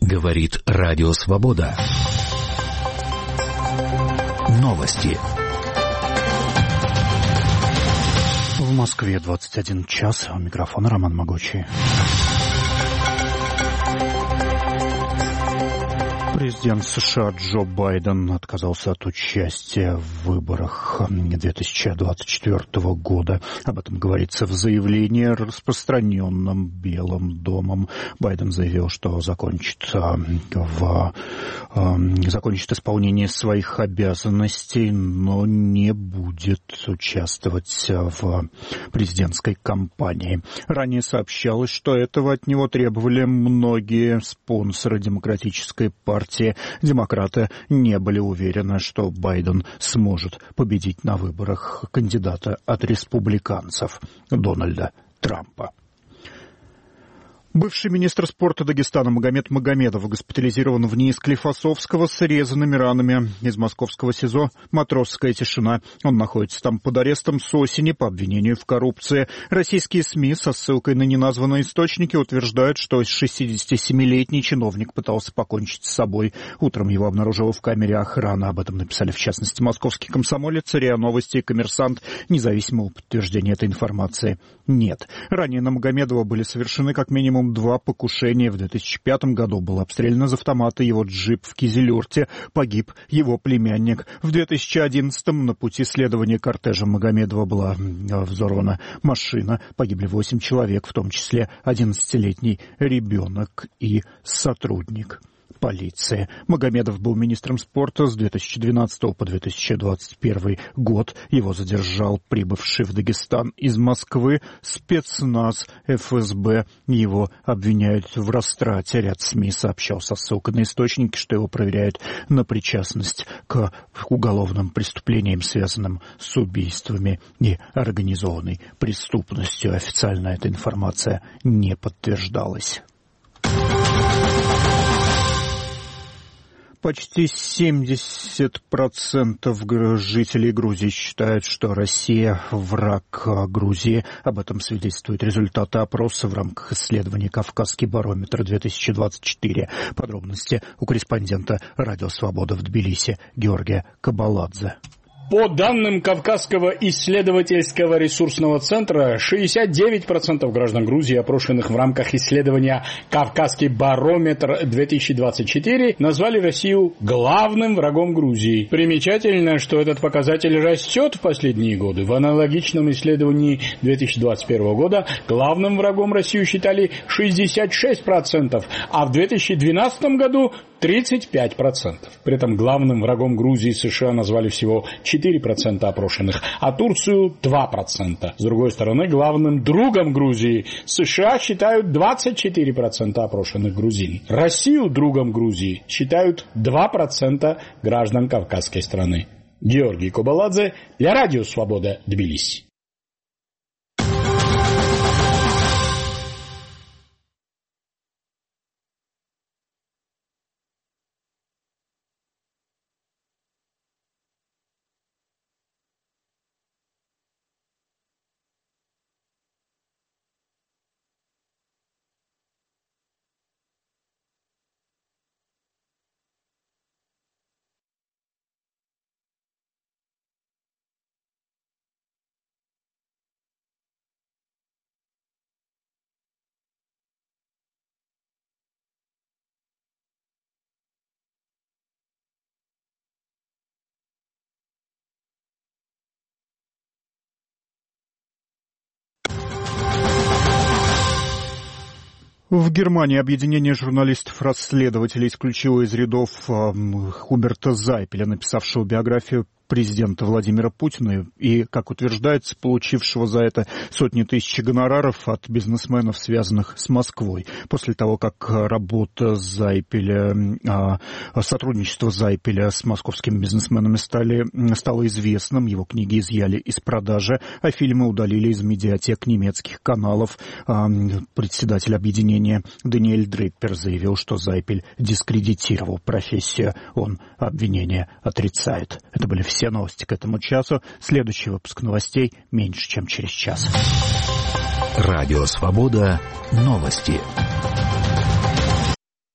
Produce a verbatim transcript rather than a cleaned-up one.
Говорит Радио Свобода. Новости. В Москве двадцать один час. У микрофона Роман Могучий. Президент США Джо Байден отказался от участия в выборах две тысячи двадцать четвёртого года. Об этом говорится в заявлении, распространенном Белым домом. Байден заявил, что закончит, в, закончит исполнение своих обязанностей, но не будет участвовать в президентской кампании. Ранее сообщалось, что этого от него требовали многие спонсоры Демократической партии. Демократы не были уверены, что Байден сможет победить на выборах кандидата от республиканцев Дональда Трампа. Бывший министр спорта Дагестана Магомед Магомедов госпитализирован в НИИ Склифосовского с резанными ранами. Из московского СИЗО «Матросская тишина». Он находится там под арестом с осени по обвинению в коррупции. Российские СМИ со ссылкой на неназванные источники утверждают, что шестидесятисемилетний чиновник пытался покончить с собой. Утром его обнаружила в камере охраны. Об этом написали, в частности, московский комсомолец, РИА Новости и Коммерсант. Независимого подтверждения этой информации нет. Ранее на Магомедова были совершены как минимум два покушения. В две тысячи пятом году был обстрелян из автомата его джип в Кизилюрте. Погиб его племянник. В две тысячи одиннадцатом на пути следования кортежа Магомедова была взорвана машина. Погибли восемь человек, в том числе одиннадцатилетний ребенок и сотрудник полиции. Магомедов был министром спорта с две тысячи двенадцатого по две тысячи двадцать первый год. Его задержал прибывший в Дагестан из Москвы спецназ эф эс бэ. Его обвиняют в растрате. Ряд СМИ сообщал со ссылкой на источники, что его проверяют на причастность к уголовным преступлениям, связанным с убийствами и организованной преступностью. Официально эта информация не подтверждалась. Почти семьдесят процентов жителей Грузии считают, что Россия – враг Грузии. Об этом свидетельствуют результаты опроса в рамках исследования «Кавказский барометр-две тысячи двадцать четыре». Подробности у корреспондента «Радио Свобода» в Тбилиси Георгия Кабаладзе. По данным Кавказского исследовательского ресурсного центра, шестьдесят девять процентов граждан Грузии, опрошенных в рамках исследования «Кавказский барометр-две тысячи двадцать четыре», назвали Россию главным врагом Грузии. Примечательно, что этот показатель растет в последние годы. В аналогичном исследовании две тысячи двадцать первого года главным врагом Россию считали шестьдесят шесть процентов, а в две тысячи двенадцатом году тридцать пять процентов. При этом главным врагом Грузии США назвали всего четыре процента опрошенных, а Турцию два процента. С другой стороны, главным другом Грузии США считают двадцать четыре процента опрошенных грузин. Россию другом Грузии считают два процента граждан Кавказской страны. Георгий Кабаладзе для Радио Свобода, Тбилиси. В Германии объединение журналистов-расследователей исключило из рядов Хуберта Зайпеля, написавшего биографию президента Владимира Путина и, как утверждается, получившего за это сотни тысяч гонораров от бизнесменов, связанных с Москвой. После того, как работа Зайпеля, сотрудничество Зайпеля с московскими бизнесменами стали, стало известным, его книги изъяли из продажи, а фильмы удалили из медиатек немецких каналов. Председатель объединения Даниэль Дреппер заявил, что Зайпель дискредитировал профессию. Он обвинения отрицает. Это были все новости к этому часу. Следующий выпуск новостей меньше, чем через час. Радио Свобода. Новости.